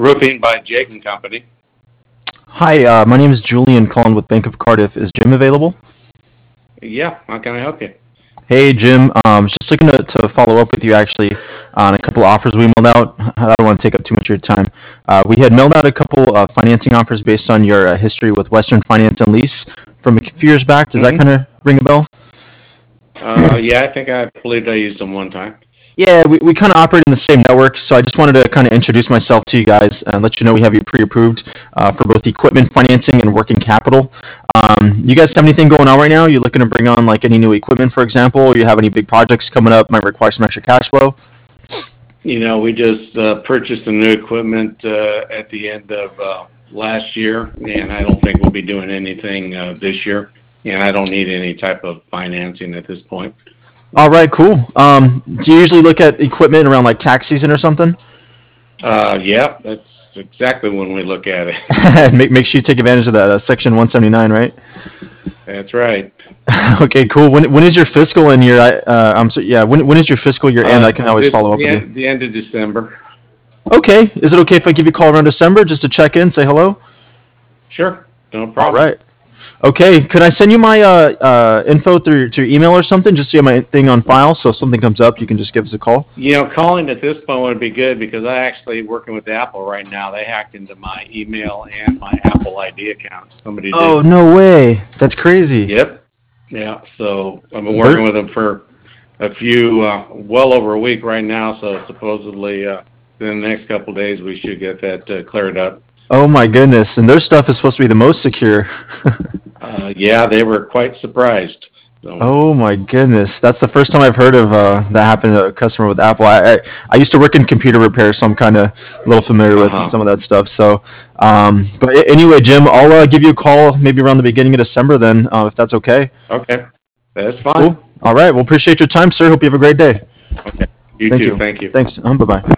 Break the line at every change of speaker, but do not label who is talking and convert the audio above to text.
Roofing by Jake and Company.
Hi, my name is Julian calling with Bank of Cardiff. Is Jim available?
Yeah, how can I help you?
Hey, Jim. Just looking to follow up with you actually on a couple of offers we mailed out. I don't want to take up too much of your time. We had mailed out a couple of financing offers based on your history with Western Finance and Lease from a few years back. Does that
Mm-hmm.
kind of ring a bell?
Yeah, I believed I used them one time.
Yeah, we kind of operate in the same network, so I just wanted to kind of introduce myself to you guys and let you know we have you pre-approved for both equipment financing and working capital. You guys have anything going on right now? You looking to bring on like any new equipment, for example, or you have any big projects coming up might require some extra cash flow?
We just purchased some new equipment at the end of last year, and I don't think we'll be doing anything this year, and I don't need any type of financing at this point.
All right, cool. Do you usually look at equipment around like tax season or something?
Yeah, that's exactly when we look at it.
Make sure you take advantage of that Section 179, right?
That's right.
Okay, cool. When is your fiscal and your I'm so yeah. When is your fiscal year end? I can always follow up with you.
The end of December.
Okay. Is it okay if I give you a call around December just to check in, say hello?
Sure, no
All
problem.
right. Okay. Could I send you my info through your email or something, just so you have my thing on file, so if something comes up, you can just give us a call?
Calling at this point would be good because I actually working with Apple right now. They hacked into my email and my Apple ID account. Somebody did.
Oh, no way. That's crazy.
Yep. Yeah. So I've been working with them for a few, well over a week right now. So supposedly, in the next couple of days, we should get that cleared up.
Oh my goodness. And their stuff is supposed to be the most secure.
Yeah, they were quite surprised. So,
Oh my goodness, that's the first time I've heard of that happened to a customer with Apple. I used to work in computer repair, so I'm kind of a little familiar with
uh-huh.
some of that stuff. So, anyway, Jim, I'll give you a call maybe around the beginning of December then, if that's okay.
Okay. That's fine.
Cool. All right. Well, appreciate your time, sir. Hope you have a great day.
Okay. You
Thank
too.
you.
Thank you.
Thanks. Bye bye.